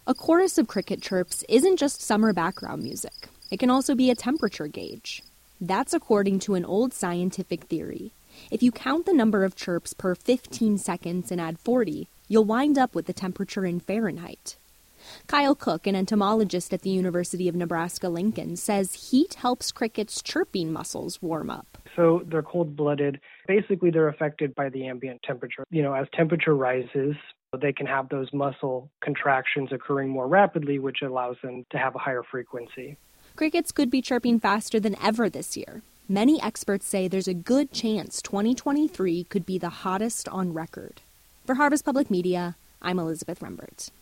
A chorus of cricket chirps isn't just summer background music. It can also be a temperature gauge. That's according to an old scientific theory. If you count the number of chirps per 15 seconds and add 40, you'll wind up with the temperature in Fahrenheit. Kyle Cook, an entomologist at the University of Nebraska-Lincoln, says heat helps crickets' chirping muscles warm up. So they're cold-blooded. Basically, they're affected by the ambient temperature. As temperature rises, they can have those muscle contractions occurring more rapidly, which allows them to have a higher frequency. Crickets could be chirping faster than ever this year. Many experts say there's a good chance 2023 could be the hottest on record. For Harvest Public Media, I'm Elizabeth Rembert.